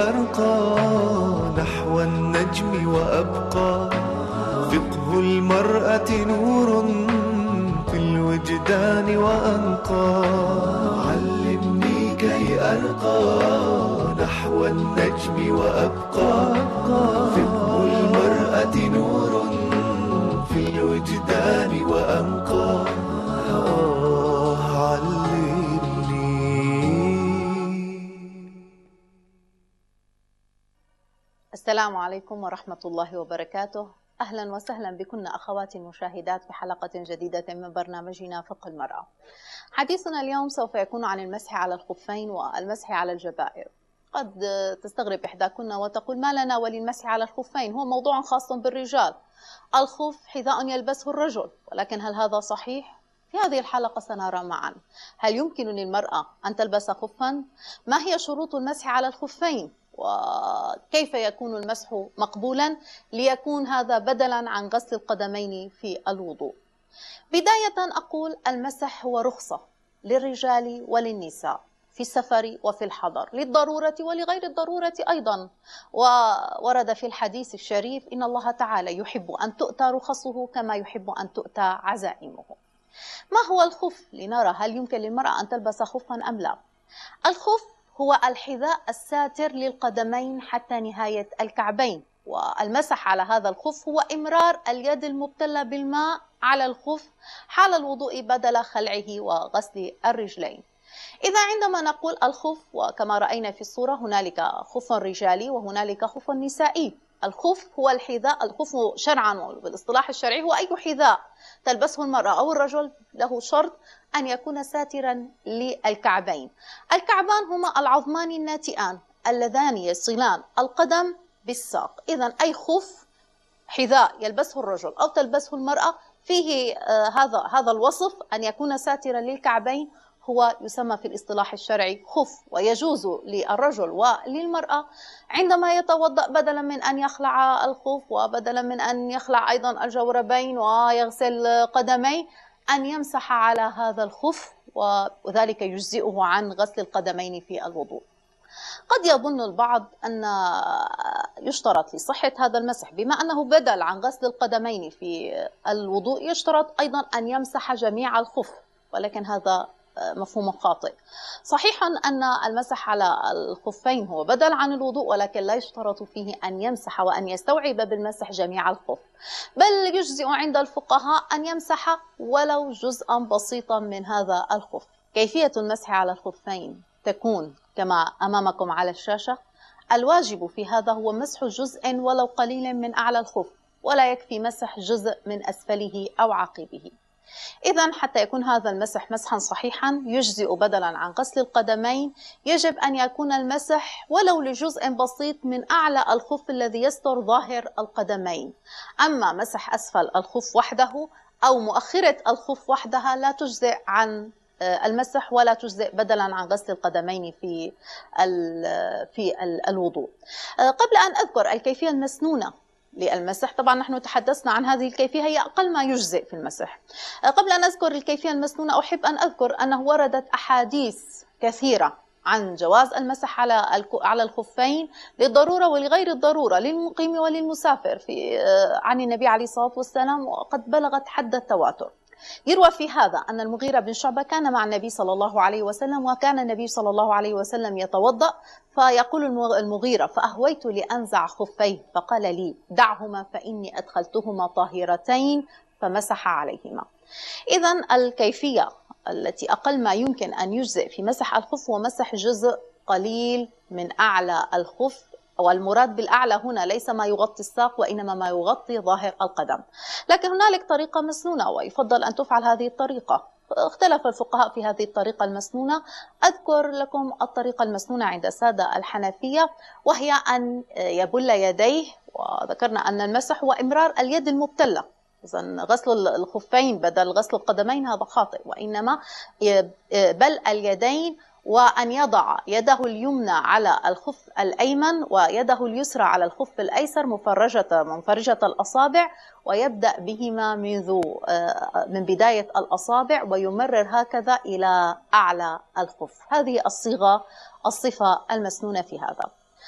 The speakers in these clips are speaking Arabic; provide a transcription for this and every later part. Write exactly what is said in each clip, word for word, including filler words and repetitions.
أرقى نحو النجم وأبقى. فقه المرأة نور في الوجدان وأنقى. علمني كي أرقى نحو النجم وأبقى. فقه المرأة نور في الوجدان وأنقى. آه علمني. السلام عليكم ورحمة الله وبركاته. أهلا وسهلا بكن أخواتي المشاهدات في حلقة جديدة من برنامجنا فقه المرأة. حديثنا اليوم سوف يكون عن المسح على الخفين والمسح على الجبائر. قد تستغرب إحداكن وتقول ما لنا وللمسح على الخفين، هو موضوع خاص بالرجال، الخف حذاء يلبسه الرجل، ولكن هل هذا صحيح؟ في هذه الحلقة سنرى معا هل يمكن للمرأة أن تلبس خفا؟ ما هي شروط المسح على الخفين؟ وكيف يكون المسح مقبولا ليكون هذا بدلا عن غسل القدمين في الوضوء؟ بداية أقول المسح هو رخصة للرجال وللنساء في السفر وفي الحضر، للضرورة ولغير الضرورة أيضا. وورد في الحديث الشريف إن الله تعالى يحب أن تؤتى رخصه كما يحب أن تؤتى عزائمه. ما هو الخف؟ لنرى هل يمكن للمرأة أن تلبس خفا أم لا. الخف هو الحذاء الساتر للقدمين حتى نهاية الكعبين، والمسح على هذا الخف هو إمرار اليد المبتلة بالماء على الخف حال الوضوء بدل خلعه وغسل الرجلين. إذا عندما نقول الخف، وكما رأينا في الصورة هنالك خف رجالي وهنالك خف نسائي. الخف هو الحذاء، الخف شرعا وبالاصطلاح الشرعي هو أي حذاء تلبسه المرأة أو الرجل، له شرط أن يكون ساترا للكعبين. الكعبان هما العظمان الناتئان اللذان يصلان القدم بالساق. إذا أي خف حذاء يلبسه الرجل أو تلبسه المرأة فيه آه هذا هذا الوصف أن يكون ساترا للكعبين، هو يسمى في الاصطلاح الشرعي خف. ويجوز للرجل وللمرأة عندما يتوضأ بدلا من أن يخلع الخف وبدلا من أن يخلع أيضا الجوربين ويغسل قدميه أن يمسح على هذا الخف، وذلك يجزئه عن غسل القدمين في الوضوء. قد يظن البعض أن يشترط لصحة هذا المسح بما أنه بدل عن غسل القدمين في الوضوء يشترط أيضا أن يمسح جميع الخف، ولكن هذا مفهوم خاطئ. صحيح أن المسح على الخفين هو بدل عن الوضوء، ولكن لا يشترط فيه أن يمسح وأن يستوعب بالمسح جميع الخف، بل يجزئ عند الفقهاء أن يمسح ولو جزءا بسيطا من هذا الخف. كيفية المسح على الخفين تكون كما أمامكم على الشاشة. الواجب في هذا هو مسح جزء ولو قليل من أعلى الخف، ولا يكفي مسح جزء من أسفله أو عقبه. إذن حتى يكون هذا المسح مسحا صحيحا يجزئ بدلا عن غسل القدمين، يجب أن يكون المسح ولو لجزء بسيط من أعلى الخف الذي يستر ظاهر القدمين. أما مسح أسفل الخف وحده أو مؤخرة الخف وحدها لا تجزئ عن المسح ولا تجزئ بدلا عن غسل القدمين في في الوضوء. قبل أن أذكر الكيفية المسنونة للمسح، طبعا نحن تحدثنا عن هذه الكيفية هي أقل ما يجزئ في المسح. قبل أن أذكر الكيفية المسنونة أحب أن أذكر أنه وردت أحاديث كثيرة عن جواز المسح على على الخفين للضرورة ولغير الضرورة، للمقيم وللمسافر، في عن النبي عليه الصلاة والسلام، وقد بلغت حد التواتر. يروى في هذا أن المغيرة بن شعبة كان مع النبي صلى الله عليه وسلم، وكان النبي صلى الله عليه وسلم يتوضأ، فيقول المغيرة فأهويت لأنزع خفيه فقال لي دعهما فإني أدخلتهما طاهرتين، فمسح عليهما. إذن الكيفية التي أقل ما يمكن أن يجزئ في مسح الخف ومسح جزء قليل من أعلى الخف، والمراد بالأعلى هنا ليس ما يغطي الساق وإنما ما يغطي ظاهر القدم. لكن هنالك طريقة مسنونة ويفضل أن تفعل هذه الطريقة. اختلف الفقهاء في هذه الطريقة المسنونة. أذكر لكم الطريقة المسنونة عند السادة الحنفية، وهي أن يبل يديه، وذكرنا أن المسح هو إمرار اليد المبتلة. إذن غسل الخفين بدل غسل القدمين هذا خاطئ، وإنما بل اليدين، وأن يضع يده اليمنى على الخف الأيمن ويده اليسرى على الخف الأيسر مفرجة منفرجة الأصابع، ويبدأ بهما منذ من بداية الأصابع ويمرر هكذا إلى أعلى الخف. هذه الصيغة الصفة المسنونة في هذا.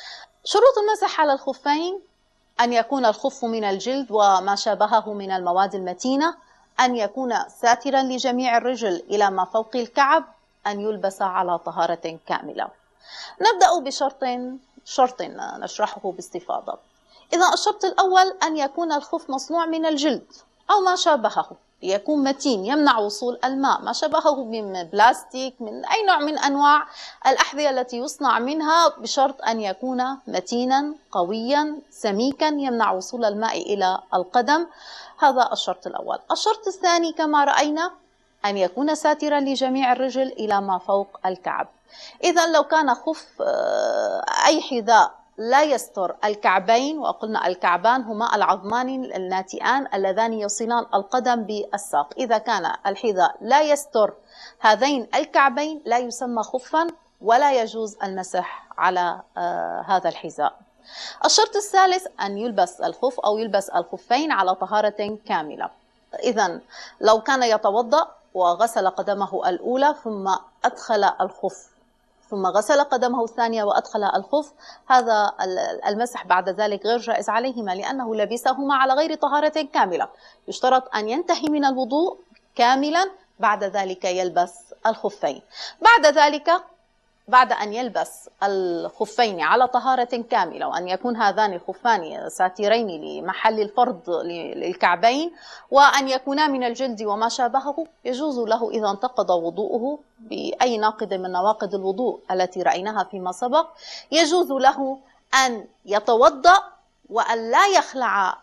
شروط المسح على الخفين: أن يكون الخف من الجلد وما شابهه من المواد المتينة، أن يكون ساترا لجميع الرجل إلى ما فوق الكعب، أن يلبس على طهارة كاملة. نبدأ بشرط شرط نشرحه باستفاضة. إذا الشرط الأول أن يكون الخف مصنوع من الجلد أو ما شابهه، يكون متين يمنع وصول الماء، ما شابهه من بلاستيك، من أي نوع من أنواع الأحذية التي يصنع منها، بشرط أن يكون متينا قويا سميكا يمنع وصول الماء إلى القدم. هذا الشرط الأول. الشرط الثاني كما رأينا أن يكون ساترا لجميع الرجل إلى ما فوق الكعب. إذا لو كان خف أي حذاء لا يستر الكعبين، وقلنا الكعبان هما العظمان الناتئان اللذان يصلان القدم بالساق، إذا كان الحذاء لا يستر هذين الكعبين لا يسمى خفا ولا يجوز المسح على آه هذا الحذاء. الشرط الثالث أن يلبس الخف أو يلبس الخفين على طهارة كاملة. إذا لو كان يتوضأ وغسل قدمه الأولى ثم أدخل الخف، ثم غسل قدمه الثانية وأدخل الخف، هذا المسح بعد ذلك غير جائز عليهما لأنه لبسهما على غير طهارة كاملة. يشترط أن ينتهي من الوضوء كاملا، بعد ذلك يلبس الخفين. بعد ذلك بعد أن يلبس الخفين على طهارة كاملة، وأن يكون هذان الخفان ساترين لمحل الفرض للكعبين، وأن يكونا من الجلد وما شابهه، يجوز له إذا انتقض وضوءه بأي ناقض من نواقض الوضوء التي رأيناها فيما سبق، يجوز له أن يتوضأ وأن لا يخلع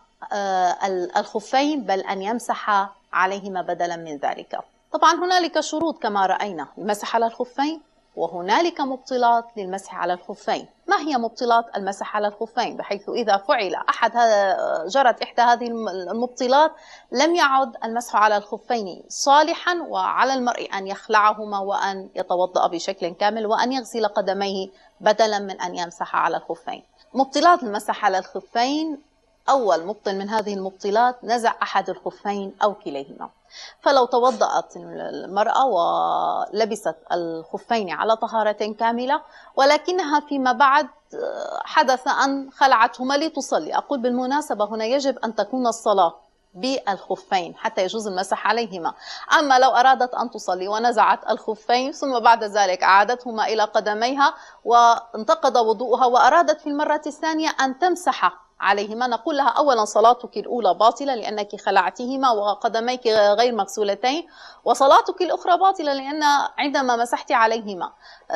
الخفين، بل أن يمسح عليهما بدلا من ذلك. طبعا هنالك شروط كما رأينا المسح على الخفين، وهنالك مبطلات للمسح على الخفين. ما هي مبطلات المسح على الخفين؟ بحيث إذا فعل أحد جرت إحدى هذه المبطلات لم يعد المسح على الخفين صالحا، وعلى المرء أن يخلعهما وأن يتوضأ بشكل كامل وأن يغسل قدميه بدلا من أن يمسح على الخفين. مبطلات المسح على الخفين: أول مبطل من هذه المبطلات نزع أحد الخفين أو كليهما. فلو توضأت المرأة ولبست الخفين على طهارة كاملة، ولكنها فيما بعد حدث أن خلعتهما لتصلي، أقول بالمناسبة هنا يجب أن تكون الصلاة بالخفين حتى يجوز المسح عليهما. أما لو أرادت أن تصلي ونزعت الخفين ثم بعد ذلك أعادتهما إلى قدميها وانتقض وضوءها وأرادت في المرة الثانية أن تمسح عليهما، نقول لها أولا صلاتك الأولى باطلة لأنك خلعتهما وقدميك غير مغسولتين، وصلاتك الأخرى باطلة لأن عندما مسحت عليهما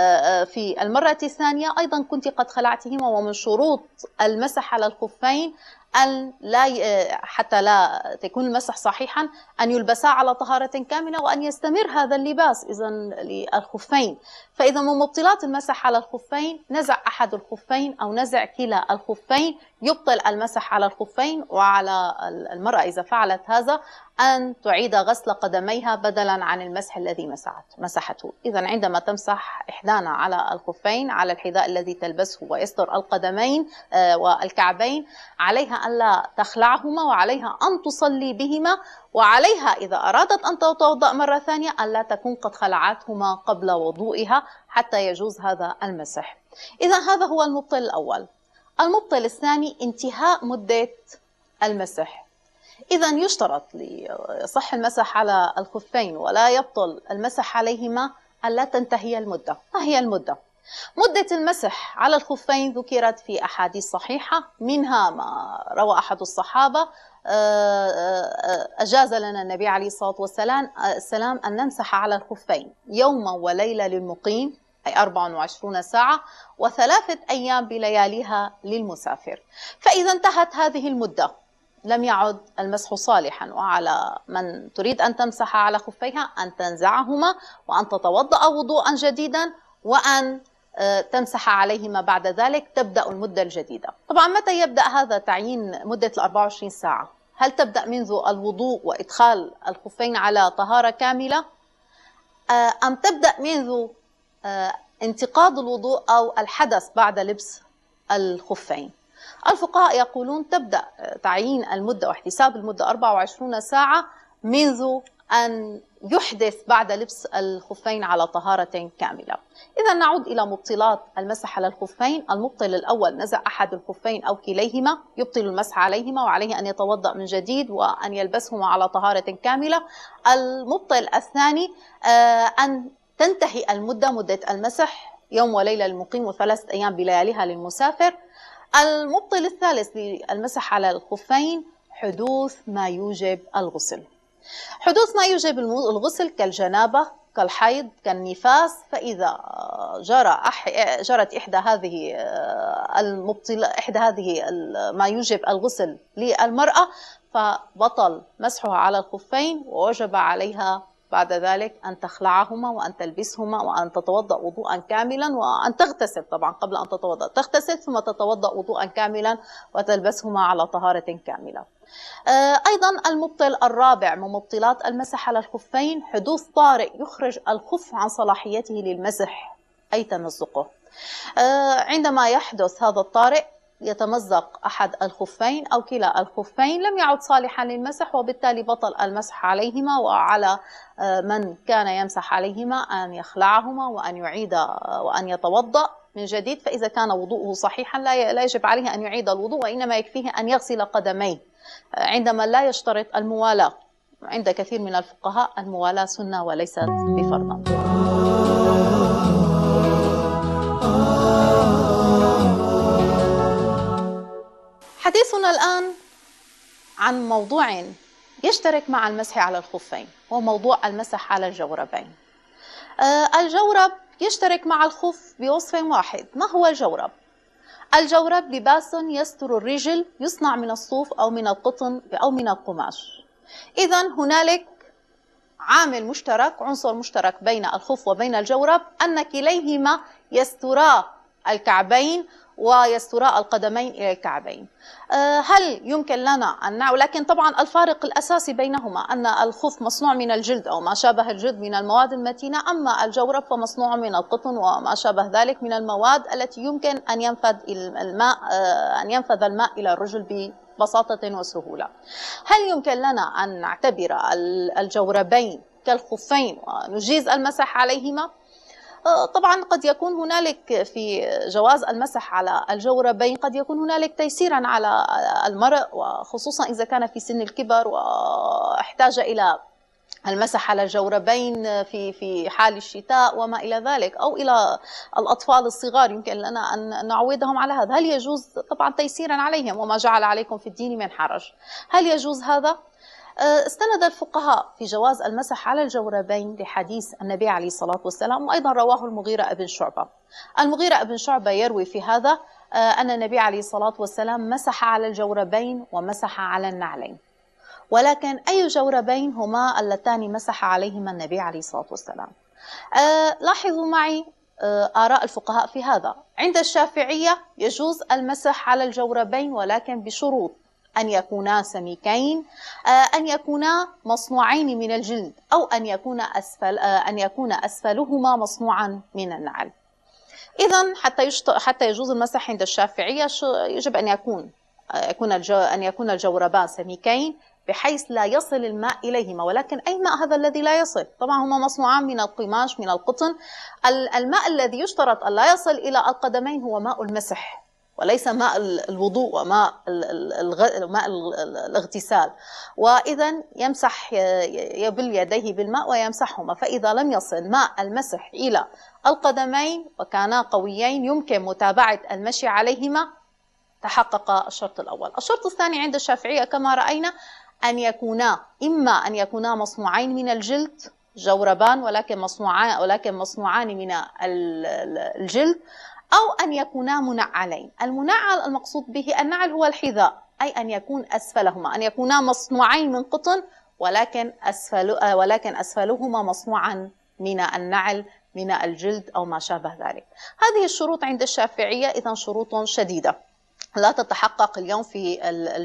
في المرة الثانية أيضا كنت قد خلعتهما. ومن شروط المسح على الخفين أن لا حتى لا تكون المسح صحيحا أن يلبسا على طهارة كاملة وأن يستمر هذا اللباس إذا للخفين. فإذا من مبطلات المسح على الخفين نزع أحد الخفين أو نزع كلا الخفين، يبطل المسح على الخفين. وعلى المرأة إذا فعلت هذا أن تعيد غسل قدميها بدلا عن المسح الذي مسحت مسحته. إذا عندما تمسح إحدانا على الخفين على الحذاء الذي تلبسه ويستر القدمين والكعبين، عليها أن لا تخلعهما وعليها أن تصلي بهما، وعليها إذا أرادت أن تتوضأ مرة ثانية أن لا تكون قد خلعتهما قبل وضوئها حتى يجوز هذا المسح. إذا هذا هو المبطل الأول. المبطل الثاني انتهاء مدة المسح. إذا يشترط ليصح المسح على الخفين ولا يبطل المسح عليهما أن لا تنتهي المدة. ما هي المدة؟ مدة المسح على الخفين ذكرت في أحاديث صحيحة، منها ما روى أحد الصحابة أجاز لنا النبي عليه الصلاة والسلام أن نمسح على الخفين يوما وليلة للمقيم، أي أربع وعشرين ساعة، وثلاثة أيام بلياليها للمسافر. فإذا انتهت هذه المدة لم يعد المسح صالحا، وعلى من تريد أن تمسح على خفيها أن تنزعهما وأن تتوضأ وضوءا جديدا وأن تمسح عليهما بعد ذلك تبدأ المدة الجديدة. طبعا متى يبدأ هذا تعيين مدة الأربع وعشرين ساعة؟ هل تبدأ منذ الوضوء وإدخال الخفين على طهارة كاملة، أم تبدأ منذ انتقاض الوضوء أو الحدث بعد لبس الخفين؟ الفقهاء يقولون تبدأ تعيين المدة واحتساب المدة أربع وعشرين ساعة منذ أن يحدث بعد لبس الخفين على طهارة كاملة. إذا نعود إلى مبطلات المسح على الخفين. المبطل الأول: نزع أحد الخفين أو كليهما، يبطل المسح عليهما وعليه أن يتوضأ من جديد وأن يلبسهما على طهارة كاملة. المبطل الثاني أن تنتهي المدة، مدة المسح يوم وليلة للمقيم وثلاثة أيام بلياليها للمسافر. المبطل الثالث للمسح على الخفين: حدوث ما يوجب الغسل. حدوث ما يوجب الغسل كالجنابة، كالحيض، كالنفاس. فإذا جرى أح... جرت إحدى هذه المبطل إحدى هذه ما يوجب الغسل للمرأة، فبطل مسحها على الخفين، ووجب عليها بعد ذلك أن تخلعهما وأن تلبسهما وأن تتوضأ وضوءا كاملا، وأن تغتسل طبعا قبل أن تتوضأ، تغتسل ثم تتوضأ وضوءا كاملا وتلبسهما على طهارة كاملة. أيضا المبطل الرابع من مبطلات المسح على الخفين: حدوث طارئ يخرج الخف عن صلاحيته للمسح، أي تمزقه. عندما يحدث هذا الطارئ يتمزق أحد الخفين أو كلا الخفين، لم يعد صالحا للمسح، وبالتالي بطل المسح عليهما، وعلى من كان يمسح عليهما أن يخلعهما وأن يعيد وأن يتوضأ من جديد. فإذا كان وضوءه صحيحا لا يجب عليه أن يعيد الوضوء، وإنما يكفيه أن يغسل قدميه عندما لا يشترط الموالاة. عند كثير من الفقهاء الموالاة سنة وليست بفرض. حديثنا الآن عن موضوع يشترك مع المسح على الخفين، هو موضوع المسح على الجوربين. الجورب يشترك مع الخف بوصف واحد. ما هو الجورب؟ الجورب لباس يستر الرجل، يصنع من الصوف أو من القطن أو من القماش. إذا هنالك عامل مشترك، عنصر مشترك بين الخف وبين الجورب، أن كليهما يسترا الكعبين ويسترا القدمين إلى الكعبين. هل يمكن لنا أن نعمل؟ لكن طبعا الفارق الأساسي بينهما أن الخف مصنوع من الجلد أو ما شابه الجلد من المواد المتينة، أما الجورب فمصنوع من القطن وما شابه ذلك من المواد التي يمكن أن ينفذ الماء أن ينفذ الماء إلى الرجل ببساطة وسهولة. هل يمكن لنا أن نعتبر الجوربين كالخفين ونجيز المسح عليهما؟ طبعا قد يكون هنالك في جواز المسح على الجوربين قد يكون هنالك تيسيرا على المرء، وخصوصا إذا كان في سن الكبر واحتاج إلى المسح على الجوربين في في حال الشتاء وما إلى ذلك، أو إلى الأطفال الصغار يمكن لنا أن نعودهم على هذا. هل يجوز؟ طبعا تيسيرا عليهم، وما جعل عليكم في الدين من حرج. هل يجوز هذا؟ استند الفقهاء في جواز المسح على الجوربين لحديث النبي عليه الصلاة والسلام، وأيضا رواه المغيرة ابن شعبة. المغيرة ابن شعبة يروي في هذا أن النبي عليه الصلاة والسلام مسح على الجوربين ومسح على النعلين، ولكن أي جوربين هما اللتان مسح عليهما النبي عليه الصلاة والسلام؟ لاحظوا معي آراء الفقهاء في هذا. عند الشافعية يجوز المسح على الجوربين، ولكن بشروط: أن يكونا سميكين، أن يكونا مصنوعين من الجلد، أو أن يكون أسفل أن يكون أسفلهما مصنوعا من النعل. إذن حتى حتى يجوز المسح عند الشافعية يجب أن يكون يكون أن يكون الجوربان سميكين بحيث لا يصل الماء إليهما. ولكن أي ماء هذا الذي لا يصل؟ طبعا هما مصنوعان من القماش من القطن. الماء الذي يشترط أن لا يصل إلى القدمين هو ماء المسح، وليس ماء الوضوء وماء ماء الاغتسال. وإذا يمسح يبل يديه بالماء ويمسحهما، فإذا لم يصل ماء المسح إلى القدمين وكانا قويين يمكن متابعة المشي عليهما، تحقق الشرط الأول. الشرط الثاني عند الشافعية كما رأينا أن يكونا إما أن يكونا مصنوعين من الجلد، جوربان ولكن مصنوعان ولكن مصنوعان من الجلد، أو أن يكونا منعلين. المنعل المقصود به النعل هو الحذاء، أي أن يكون أسفلهما أن يكونا مصنوعين من قطن ولكن أسفل ولكن أسفلهما مصنوعا من النعل من الجلد أو ما شابه ذلك. هذه الشروط عند الشافعية إذن شروط شديدة لا تتحقق اليوم في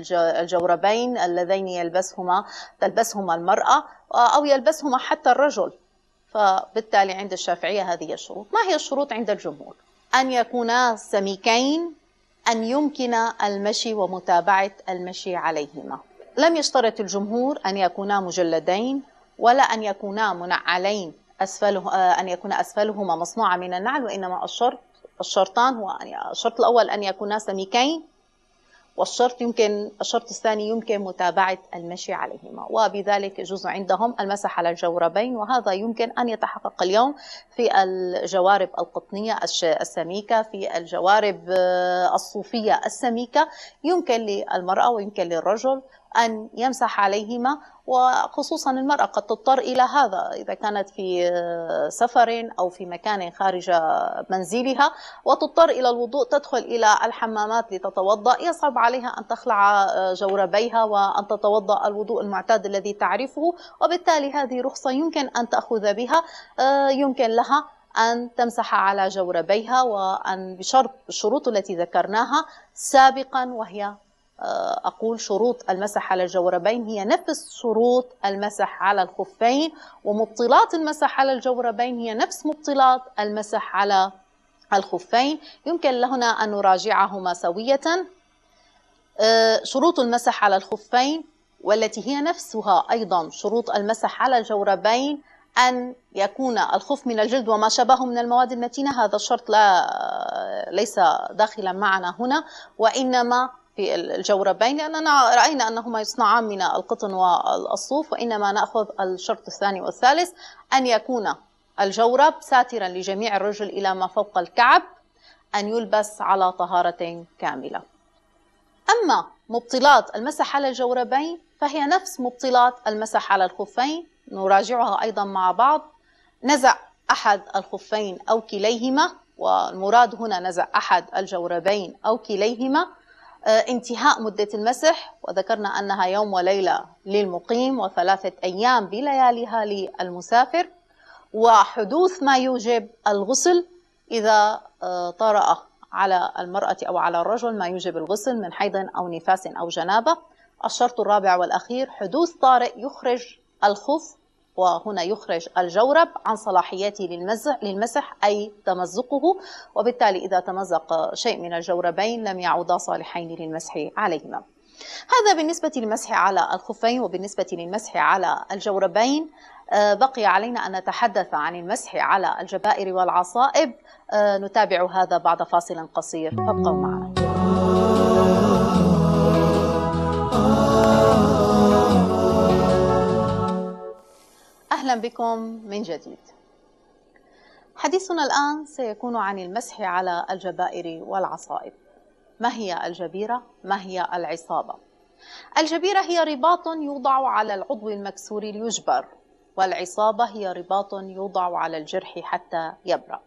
الجوربين اللذين يلبسهما تلبسهما المرأة أو يلبسهما حتى الرجل. فبالتالي عند الشافعية هذه الشروط. ما هي الشروط عند الجمهور؟ أن يكونا سميكين، أن يمكن المشي ومتابعة المشي عليهما. لم يشترط الجمهور أن يكونا مجلدين ولا أن يكونا منعلين أسفله أن يكون أسفلهما مصنوعا من النعل، وإنما الشرط الشرطان هو الشرط الأول أن يكونا سميكين، والشرط يمكن الشرط الثاني يمكن متابعة المشي عليهما، وبذلك يجوز عندهم المسح على الجوربين، وهذا يمكن أن يتحقق اليوم في الجوارب القطنية السميكة، في الجوارب الصوفية السميكة، يمكن للمرأة ويمكن للرجل أن يمسح عليهما، وخصوصا المرأة قد تضطر إلى هذا إذا كانت في سفر أو في مكان خارج منزلها وتضطر إلى الوضوء، تدخل إلى الحمامات لتتوضأ، يصعب عليها أن تخلع جوربيها وأن تتوضأ الوضوء المعتاد الذي تعرفه، وبالتالي هذه رخصة يمكن أن تأخذ بها، يمكن لها أن تمسح على جوربيها، وأن بشرط الشروط التي ذكرناها سابقا، وهي أقول شروط المسح على الجوربين هي نفس شروط المسح على الخفين، ومبطلات المسح على الجوربين هي نفس مبطلات المسح على الخفين. يمكن لهنا أن نراجعهما سوية. شروط المسح على الخفين والتي هي نفسها أيضا شروط المسح على الجوربين أن يكون الخف من الجلد وما شابه من المواد المتينة، هذا الشرط لا ليس داخلا معنا هنا، وإنما في الجوربين لأننا رأينا أنهما يصنعان من القطن والصوف، وإنما نأخذ الشرط الثاني والثالث أن يكون الجورب ساترا لجميع الرجل إلى ما فوق الكعب، أن يلبس على طهارة كاملة. أما مبطلات المسح على الجوربين فهي نفس مبطلات المسح على الخفين، نراجعها أيضا مع بعض. نزع أحد الخفين أو كليهما، والمراد هنا نزع أحد الجوربين أو كليهما. انتهاء مدة المسح، وذكرنا أنها يوم وليلة للمقيم وثلاثة أيام بلياليها للمسافر. وحدوث ما يوجب الغسل إذا طرأ على المرأة أو على الرجل ما يوجب الغسل من حيض أو نفاس أو جنابة. الشرط الرابع والأخير حدوث طارئ يخرج الخف، وهنا يخرج الجورب عن صلاحيته للمسح, للمسح أي تمزقه، وبالتالي إذا تمزق شيء من الجوربين لم يعودا صالحين للمسح عليهما. هذا بالنسبة للمسح على الخفين. وبالنسبة للمسح على الجوربين بقي علينا أن نتحدث عن المسح على الجبائر والعصائب، نتابع هذا بعد فاصل قصير، فابقوا معنا. أهلا بكم من جديد. حديثنا الآن سيكون عن المسح على الجبائر والعصائب. ما هي الجبيرة؟ ما هي العصابة؟ الجبيرة هي رباط يوضع على العضو المكسور ليجبر، والعصابة هي رباط يوضع على الجرح حتى يبرأ.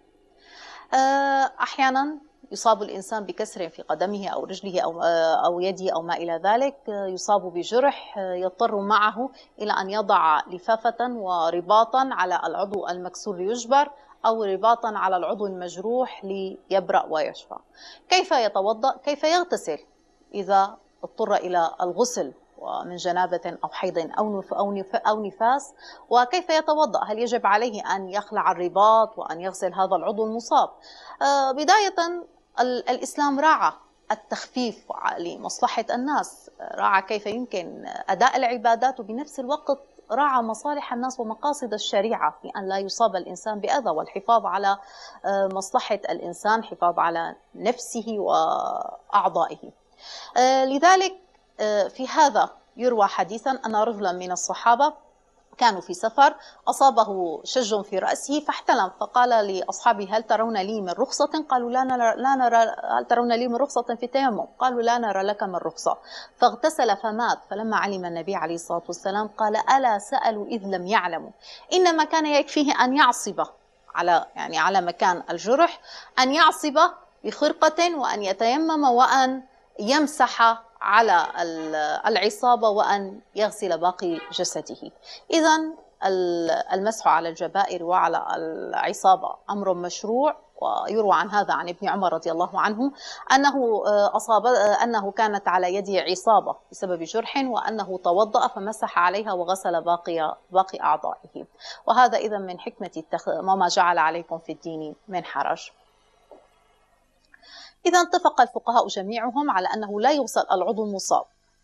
أحيانا يصاب الإنسان بكسر في قدمه أو رجله أو أو يده أو ما إلى ذلك، يصاب بجرح يضطر معه إلى أن يضع لفافة ورباطا على العضو المكسور ليجبر، أو رباطا على العضو المجروح ليبرأ ويشفى. كيف يتوضأ؟ كيف يغتسل إذا اضطر إلى الغسل ومن جنابة أو حيض أو نفاس؟ وكيف يتوضأ؟ هل يجب عليه أن يخلع الرباط وأن يغسل هذا العضو المصاب؟ بداية الإسلام راعى التخفيف لمصلحة الناس، راعى كيف يمكن أداء العبادات، وبنفس الوقت راعى مصالح الناس ومقاصد الشريعة في أن لا يصاب الإنسان بأذى، والحفاظ على مصلحة الإنسان، حفاظ على نفسه وأعضائه. لذلك في هذا يروى حديثا أن رجلا من الصحابة كانوا في سفر أصابه شج في رأسه فاحتلم، فقال لأصحابه هل ترون لي من رخصة؟ قالوا لا نرى, لا نرى هل ترون لي من رخصة في التيمم؟ قالوا لا نرى لك من رخصة، فاغتسل فمات. فلما علم النبي عليه الصلاة والسلام قال ألا سألوا إذ لم يعلموا، إنما كان يكفيه أن يعصب على يعني على مكان الجرح، أن يعصب بخرقة وأن يتيمم وأن يمسح على العصابة وأن يغسل باقي جسده. إذن المسح على الجبائر وعلى العصابة أمر مشروع، ويروى عن هذا عن ابن عمر رضي الله عنه أنه أصاب أنه كانت على يده عصابة بسبب جرح، وأنه توضأ فمسح عليها وغسل باقي باقي أعضائه. وهذا إذن من حكمة التخ... وما جعل عليكم في الدين من حرج. إذا اتفق الفقهاء جميعهم على أنه لا يغسل العضو المصاب،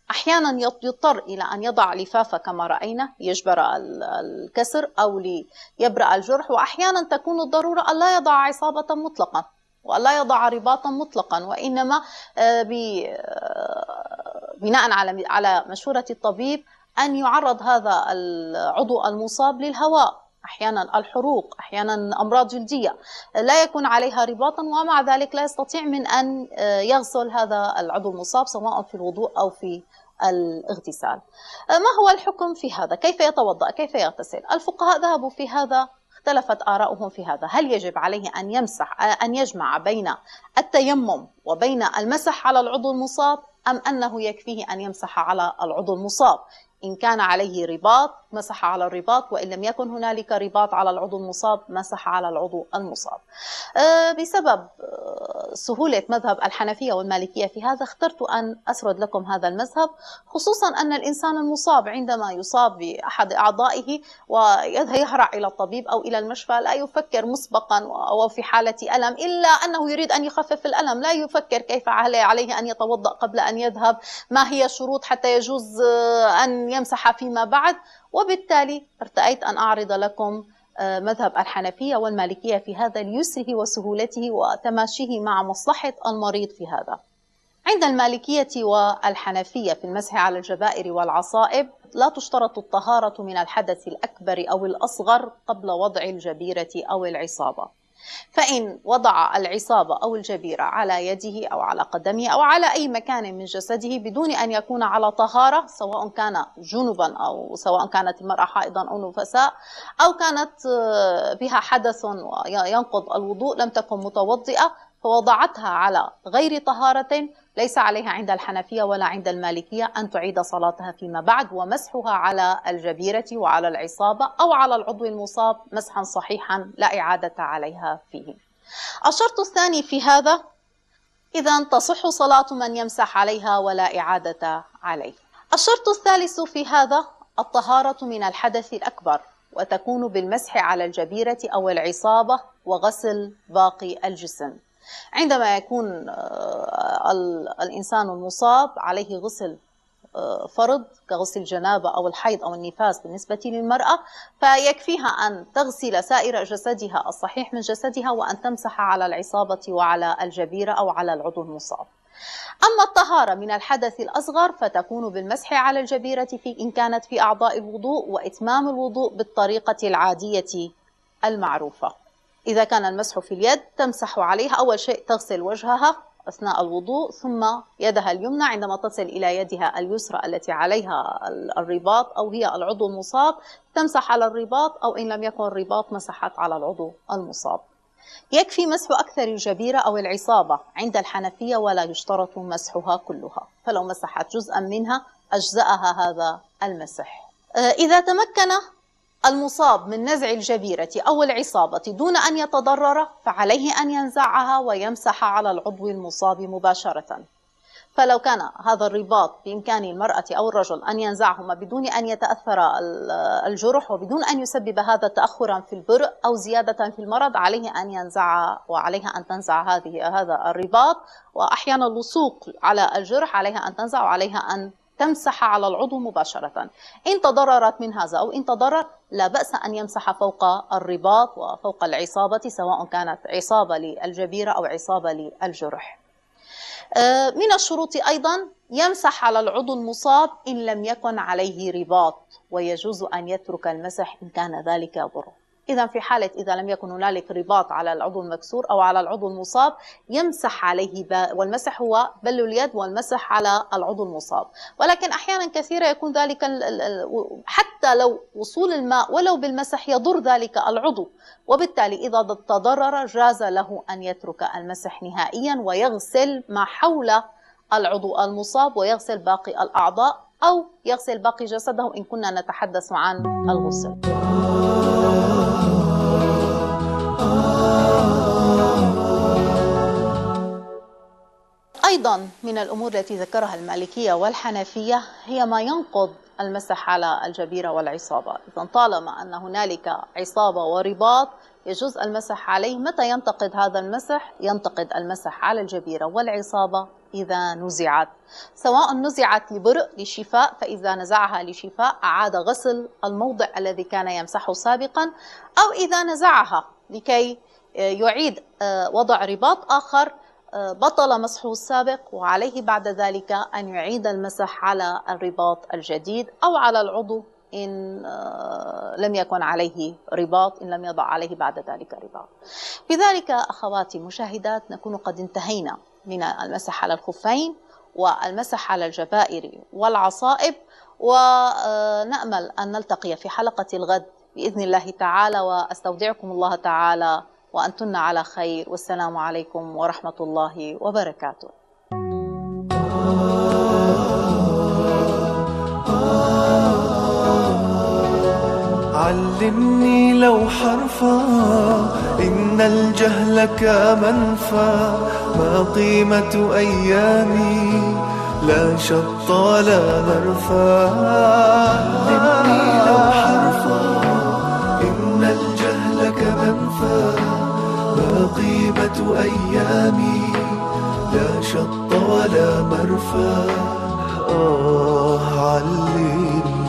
أحيانا يضطر إلى أن يضع لفافة كما رأينا ليجبر الكسر أو ليبرأ الجرح، وأحيانا تكون الضرورة أن لا يضع عصابة مطلقا وأن لا يضع رباطا مطلقا، وإنما بناء على على مشورة الطبيب أن يعرض هذا العضو المصاب للهواء، أحيانا الحروق، أحيانا أمراض جلدية لا يكون عليها رباطا، ومع ذلك لا يستطيع من أن يغسل هذا العضو المصاب سواء في الوضوء أو في الاغتسال. ما هو الحكم في هذا؟ كيف يتوضأ؟ كيف يغتسل؟ الفقهاء ذهبوا في هذا، اختلفت آراؤهم في هذا. هل يجب عليه أن يمسح أن يجمع بين التيمم وبين المسح على العضو المصاب، أم أنه يكفيه أن يمسح على العضو المصاب؟ إن كان عليه رباط مسح على الرباط، وإن لم يكن هنالك رباط على العضو المصاب مسح على العضو المصاب. بسبب سهولة مذهب الحنفية والمالكية في هذا اخترت أن أسرد لكم هذا المذهب، خصوصا أن الإنسان المصاب عندما يصاب بأحد أعضائه ويهرع إلى الطبيب أو إلى المشفى لا يفكر مسبقا أو في حالة ألم إلا أنه يريد أن يخفف الألم، لا يفكر كيف عليه أن يتوضأ قبل أن يذهب، ما هي الشروط حتى يجوز أن يمسح فيما بعد. وبالتالي ارتأيت أن أعرض لكم مذهب الحنفية والمالكية في هذا ليسره وسهولته وتماشيه مع مصلحة المريض في هذا. عند المالكية والحنفية في المسح على الجبائر والعصائب لا تشترط الطهارة من الحدث الأكبر أو الأصغر قبل وضع الجبيرة أو العصابة، فإن وضع العصابة أو الجبيرة على يده أو على قدمه أو على أي مكان من جسده بدون أن يكون على طهارة، سواء كان جنبا أو سواء كانت المرأة حائضا أو نفساء أو كانت بها حدث ينقض الوضوء لم تكن متوضئة فوضعتها على غير طهارة، ليس عليها عند الحنفية ولا عند المالكية أن تعيد صلاتها فيما بعد، ومسحها على الجبيرة وعلى العصابة أو على العضو المصاب مسحا صحيحا لا إعادة عليها فيه. الشرط الثاني في هذا إذا تصح صلاة من يمسح عليها ولا إعادة عليه. الشرط الثالث في هذا الطهارة من الحدث الأكبر، وتكون بالمسح على الجبيرة أو العصابة وغسل باقي الجسم. عندما يكون الإنسان المصاب عليه غسل فرض كغسل الجنابة أو الحيض أو النفاس بالنسبة للمرأة، فيكفيها أن تغسل سائر جسدها الصحيح من جسدها وأن تمسح على العصابة وعلى الجبيرة أو على العضو المصاب. أما الطهارة من الحدث الأصغر فتكون بالمسح على الجبيرة في إن كانت في أعضاء الوضوء، وإتمام الوضوء بالطريقة العادية المعروفة. إذا كان المسح في اليد تمسح عليها، أول شيء تغسل وجهها أثناء الوضوء ثم يدها اليمنى عندما تصل إلى يدها اليسرى التي عليها الرباط أو هي العضو المصاب تمسح على الرباط، أو إن لم يكن الرباط مسحت على العضو المصاب. يكفي مسح أكثر الجبيرة أو العصابة عند الحنفية ولا يشترط مسحها كلها، فلو مسحت جزءا منها أجزأها هذا المسح. إذا تمكن المصاب من نزع الجبيرة أو العصابة دون أن يتضرر فعليه أن ينزعها ويمسح على العضو المصاب مباشرة. فلو كان هذا الرباط بإمكان المرأة أو الرجل أن ينزعهما بدون أن يتأثر الجرح وبدون أن يسبب هذا تأخرا في البرء أو زيادة في المرض، عليه أن ينزع وعليها أن تنزع هذه هذا الرباط، وأحيانا اللصوق على الجرح عليها أن تنزع وعليها أن تمسح على العضو مباشرة. إن تضررت من هذا أو إن تضرر لا بأس أن يمسح فوق الرباط وفوق العصابة، سواء كانت عصابة للجبيرة أو عصابة للجرح. من الشروط أيضا يمسح على العضو المصاب إن لم يكن عليه رباط، ويجوز أن يترك المسح إن كان ذلك يضره. إذا في حالة إذا لم يكن هنالك رباط على العضو المكسور أو على العضو المصاب يمسح عليه، والمسح هو بل اليد والمسح على العضو المصاب. ولكن أحيانا كثيرة يكون ذلك حتى لو وصول الماء ولو بالمسح يضر ذلك العضو، وبالتالي إذا تضرر جاز له أن يترك المسح نهائيا ويغسل ما حول العضو المصاب ويغسل باقي الأعضاء أو يغسل باقي جسده إن كنا نتحدث عن الغسل. أيضا من الأمور التي ذكرها المالكية والحنفية هي ما ينقض المسح على الجبيرة والعصابة. إذا طالما أن هنالك عصابة ورباط يجوز المسح عليه. متى ينتقد هذا المسح؟ ينتقد المسح على الجبيرة والعصابة إذا نزعت، سواء نزعت لبرء لشفاء، فإذا نزعها لشفاء أعاد غسل الموضع الذي كان يمسحه سابقا، أو إذا نزعها لكي يعيد وضع رباط آخر بطل مسحه السابق، وعليه بعد ذلك أن يعيد المسح على الرباط الجديد أو على العضو إن لم يكن عليه رباط، إن لم يضع عليه بعد ذلك رباط. بذلك أخواتي مشاهدات نكون قد انتهينا من المسح على الخفين والمسح على الجبائر والعصائب، ونأمل أن نلتقي في حلقة الغد بإذن الله تعالى، وأستودعكم الله تعالى وأنتن على خير، والسلام عليكم ورحمة الله وبركاته. علمني لو حرفا إن الجهل كمنفى، ما قيمة أيامي لا شط لا مرفى. علمني لو حرفا إن الجهل كمنفى، ما قيمة أيامي لا شط ولا مرفى. آه علمني